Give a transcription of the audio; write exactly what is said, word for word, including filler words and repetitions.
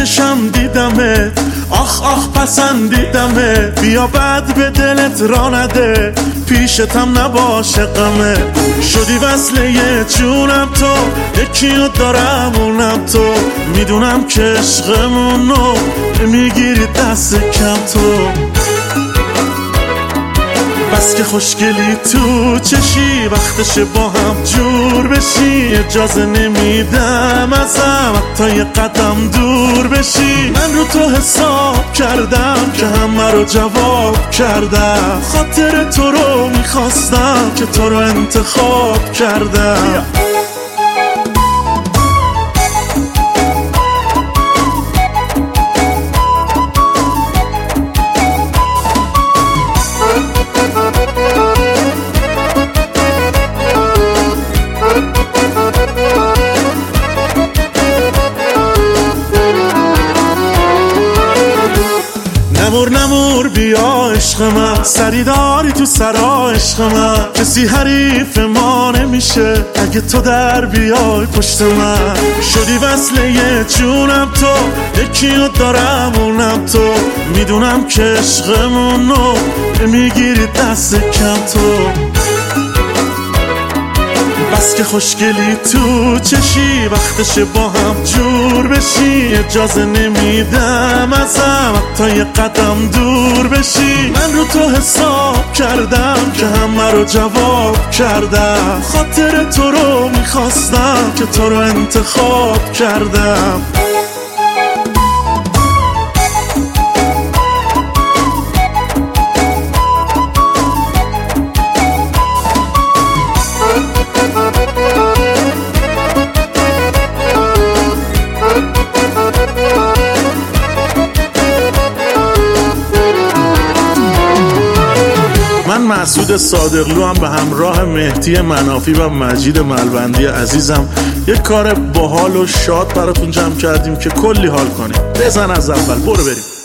چشم دیدمت، آخ آخ پسندیدمت، بیا بد به دلت را نده، پیشتم نباشه غمه. شدی وصله جونم تو، یکیو دارم اونم تو، میدونم که عشقمونو میگیری دست کم تو. بس که خوشگلی تو چشی، وقتشه با هم جور بشی، اجازه نمیدم ازم حتی یه قدم دور بشی. من رو تو حساب کردم که همه رو جواب کردم، خاطر تو رو میخواستم که تو رو انتخاب کردم. نمور نمور بیا عشق من، سری داری تو سرا عشق من، کسی حریف ما نمیشه اگه تو در بیای پشت من. شدی وصله جونم تو، یکیو دارم اونم تو، میدونم که عشقمونو میگیری دست کم تو. بس که خوشگلی تو چشی، وقتشه با هم جور بشی، اجازه نمیدم ازم حتی یه قدم دور بشی. من رو تو حساب کردم که همه رو جواب کردم، خاطر تو رو میخواستم که تو رو انتخاب کردم. من مسعود صادقلو هم به همراه مهدی منافی و مجید ملبندی عزیزم یک کار باحال و شاد براتون جمع کردیم که کلی حال کنیم. بزن از اول، برو بریم.